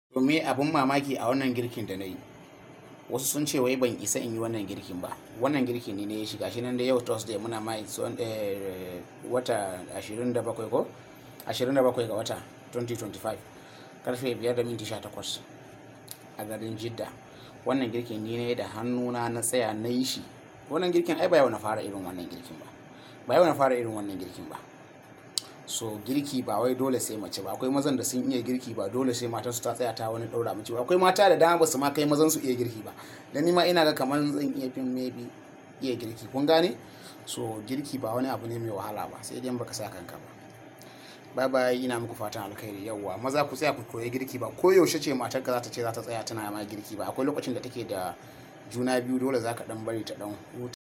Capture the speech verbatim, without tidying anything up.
To me abin mamaki a wannan girkin da na yi, wasu sun ce wai ban isa in yi wannan girkin ba. Wannan girki ne ne ya shiga shi nan da yau Thursday muna mai wata ashirin da bakwai ko ashirin da bakwai ga wata dubu biyu da ashirin da biyar, karfe biyar da minti sha takwas a garin Jidda. Wannan girkin ni ne da hannuna na tsaya na yi shi. Wannan girkin ai ba yau na fara irin wannan girkin ba. Ba yau na fara irin wannan girkin ba. So girki ba wai dole sai mace ba. Akwai mazan da sun iya girki, ba dole sai matar su ta tsaya ta wani daura mace ba. Akwai mata da dama ba su ma kai mazan su iya girki ba. Dan ni ma ina ga kamar zan iya fin maybe iya girki. Kun gane? So girki ba wani abu ne mai wahala ba, sai dai baka sa kanka ba. Bye bye, ina muku fatan alkhairi. Yawwa maza ku tsaya ku koyi girki ba. Ko yaushe ce matar ka za ta ce za ta tsaya tana ma girki ba. Akwai lokacin da take da juna biyu, dole za ka dan bari ta dan huta.